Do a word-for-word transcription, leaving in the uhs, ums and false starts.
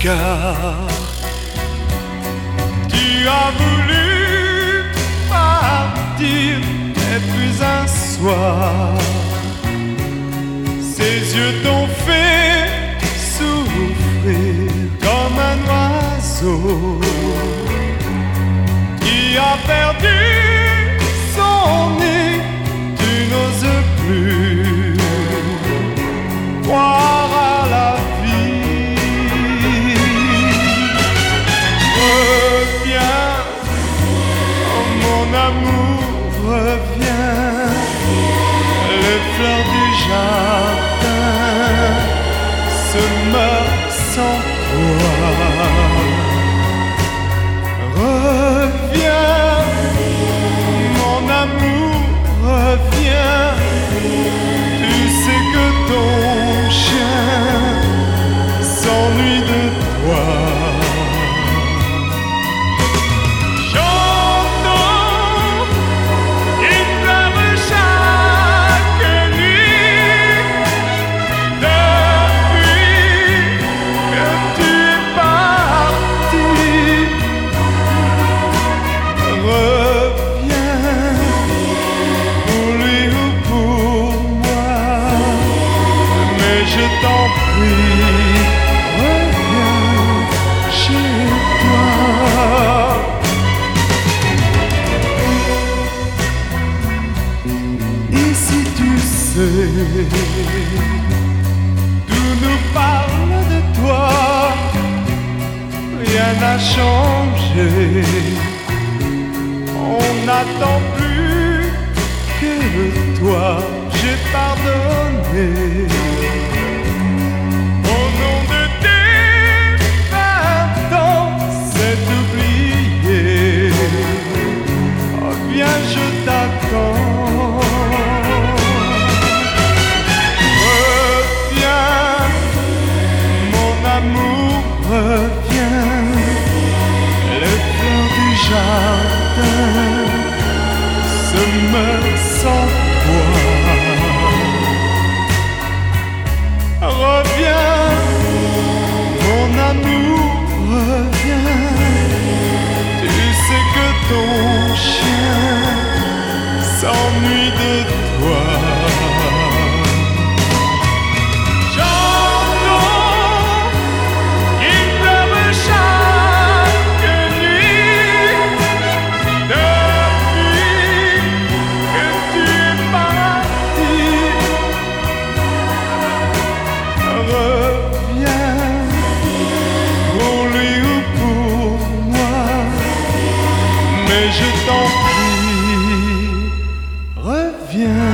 car tu as voulu partir. Et puis un soir, ses yeux t'ont fait souffrir comme un oiseau qui a perdu son nid. Tu n'oses plus croire à la vie. Reviens, oh mon amour, reviens. Les fleurs du jardin se meurent sans toi. Reviens, mon amour, reviens. Tu sais que ton chien s'ennuie de toi. Je t'en prie, reviens chez toi. Et si tu sais, tout nous parle de toi, rien n'a changé. On n'attend plus que toi, j'ai pardonné. Viens, je t'attends. Reviens, mon amour, reviens. Les fleurs du jardin se meurent sans toi. Reviens, mon amour, reviens. Tu sais que ton chien s'ennuie de toi. J'entends qu'il pleure chaque nuit depuis que tu es parti. Reviens pour lui ou pour moi, mais je t'en prie, reviens.